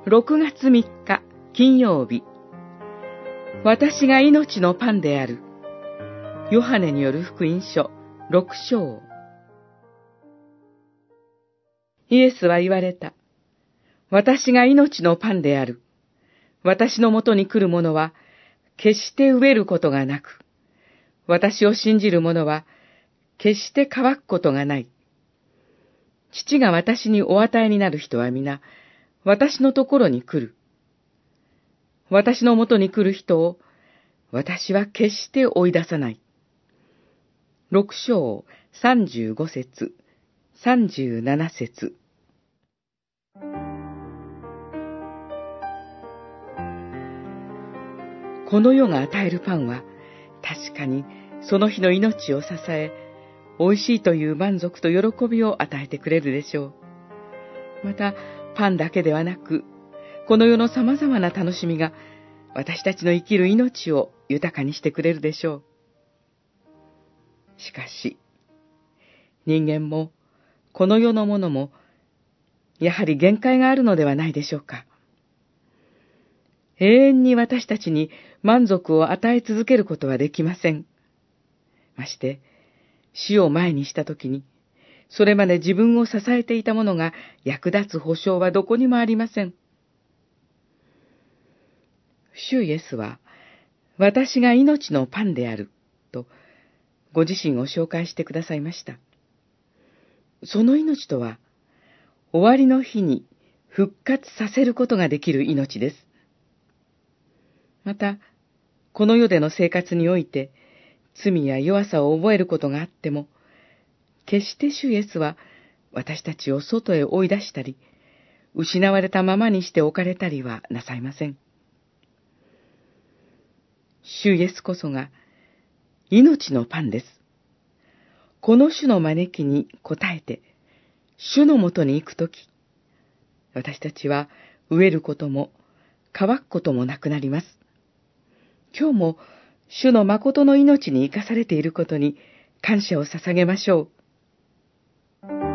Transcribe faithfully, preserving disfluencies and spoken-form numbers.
ろくがつみっか金曜日、私が命のパンである。ヨハネによる福音書ろく章。イエスは言われた。私が命のパンである。私のもとに来る者は決して飢えることがなく、私を信じる者は決して乾くことがない。父が私にお与えになる人は皆、私のところに来る。私のもとに来る人を、私は決して追い出さない。六章三十五節、三十七節。この世が与えるパンは、確かにその日の命を支え、美味しいという満足と喜びを与えてくれるでしょう。また、パンだけではなく、この世の様々な楽しみが、私たちの生きる命を豊かにしてくれるでしょう。しかし、人間も、この世のものも、やはり限界があるのではないでしょうか。永遠に私たちに満足を与え続けることはできません。まして、死を前にしたときに、それまで自分を支えていたものが役立つ保証はどこにもありません。主イエスは、私が命のパンである、と、ご自身を紹介してくださいました。その命とは、終わりの日に復活させることができる命です。また、この世での生活において、罪や弱さを覚えることがあっても、決して主イエスは私たちを外へ追い出したり、失われたままにして置かれたりはなさいません。主イエスこそが命のパンです。この主の招きに応えて、主のもとに行くとき、私たちは飢えることも乾くこともなくなります。今日も主の誠の命に生かされていることに感謝を捧げましょう。